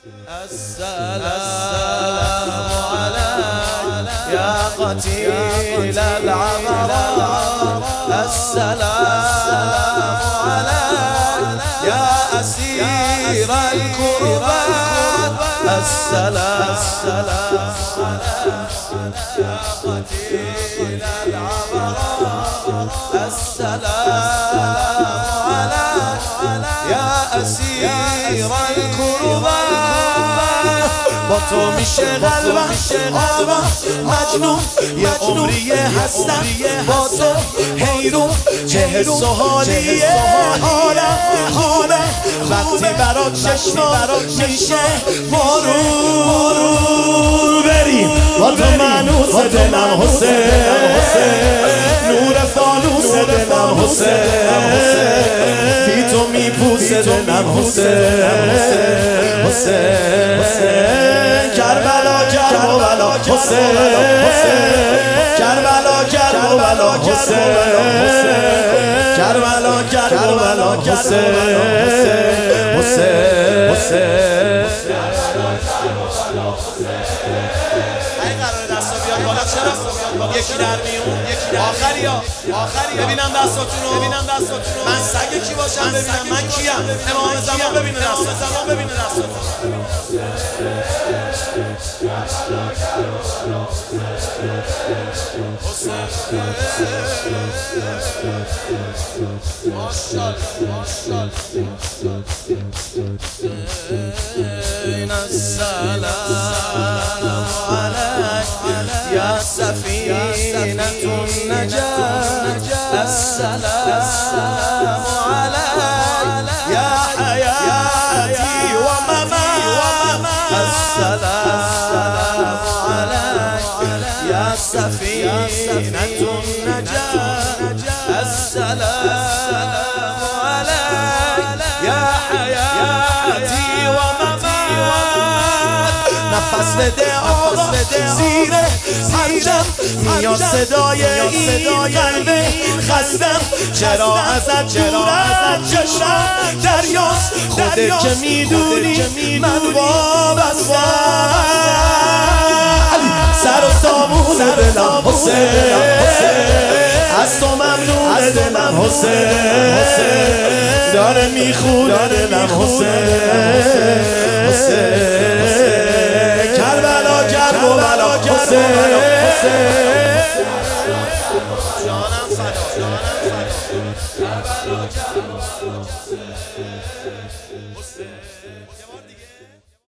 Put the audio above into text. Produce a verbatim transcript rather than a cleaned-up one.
السلام عليك يا قتيل العبرات، السلام عليك يا أسير الكربات، السلام يا قتيل العبرات، السلام عليك يا أسير الكربات. با تو میشه قلبم آبم مجنون، یه عمریه هستم با تو حیرون، چه حس و حالیه حالم حالم وقتی برات چشمم میشه بارون. بریم با تو منوس دلم حسین، نور فانوس دلم حسین، بی تو میپوسه دلم حسین حسین. کربلا کرب و بلا حسین، کربلا کرب و بلا حسین، کربلا کرب و بلا حسین حسین حسین. این قراره دستا بیاد بالا، چرا؟ یکی در میون، یکی در آخری ها آخری ها. ببینم دستاتونو، ببینم دستاتونو. من سگ کی باشم ببینم من کیم؟ امام زمان ببینه دستاتونو، امام زمان ببینه دستاتونو. السلام عليك يا سفينة النجاة، السلام عليك يا حياتي ومماتي، السلام عليك يا سفينة النجاة، السلام عليك يا حياتي ومماتي. نفس بده آقا زیر پرچم، میاد صدای این قلب خستم، چرا ازت دورم چشم دریاست، خودت که میدونی من وابستم. سر و سامون دلم حسین، از تو ممنون دلم حسین، داره میخونه دلم حسین حسین. کربلا کرب و بلا حسین، جانم فدا جانم فدا. کربلا کرب و بلا حسین حسین.